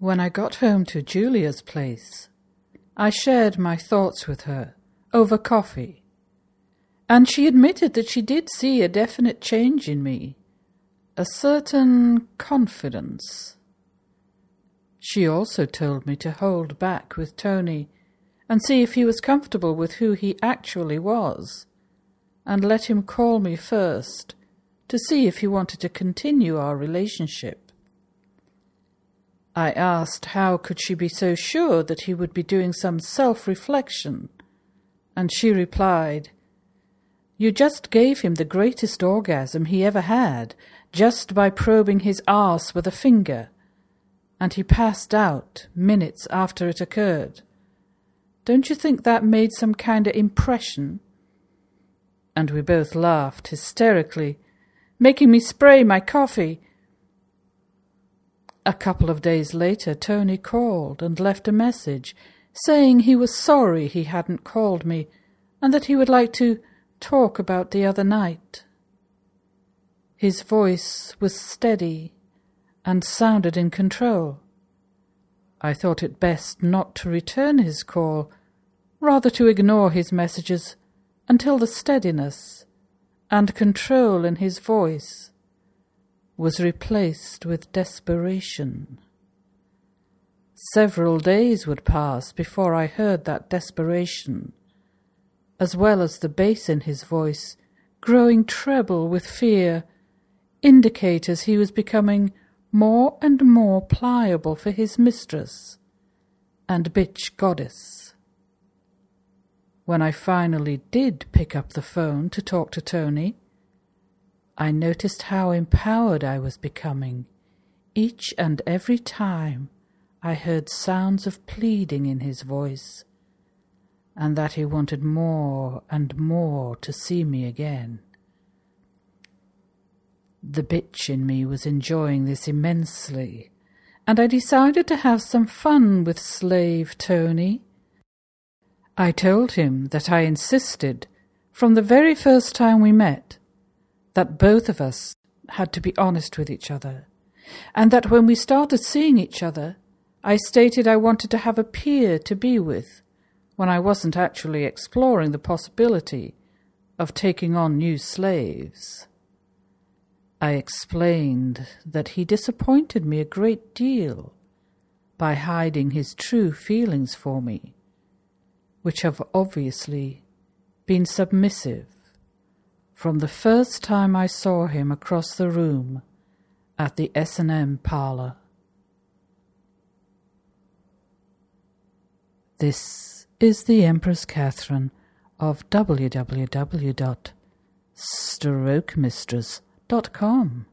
When I got home to Julia's place, I shared my thoughts with her over coffee, and she admitted that she did see a definite change in me, a certain confidence. She also told me to hold back with Tony and see if he was comfortable with who he actually was, and let him call me first to see if he wanted to continue our relationship. I asked how could she be so sure that he would be doing some self-reflection, and she replied, "You just gave him the greatest orgasm he ever had just by probing his arse with a finger, and he passed out minutes after it occurred. Don't you think that made some kind of impression?" And we both laughed hysterically, making me spray my coffee. A couple of days later, Tony called and left a message saying he was sorry he hadn't called me and that he would like to talk about the other night. His voice was steady and sounded in control. I thought it best not to return his call, rather to ignore his messages until the steadiness and control in his voice was replaced with desperation. Several days would pass before I heard that desperation, as well as the bass in his voice growing treble with fear, indicators he was becoming more and more pliable for his mistress and bitch goddess. When I finally did pick up the phone to talk to Tony, I noticed how empowered I was becoming each and every time I heard sounds of pleading in his voice, and that he wanted more and more to see me again. The bitch in me was enjoying this immensely, and I decided to have some fun with slave Tony. I told him that I insisted, from the very first time we met, that both of us had to be honest with each other, and that when we started seeing each other, I stated I wanted to have a peer to be with, when I wasn't actually exploring the possibility of taking on new slaves. I explained that he disappointed me a great deal by hiding his true feelings for me, which have obviously been submissive from the first time I saw him across the room at the S&M parlour. This is the Empress Catherine of www.strokemistress.com.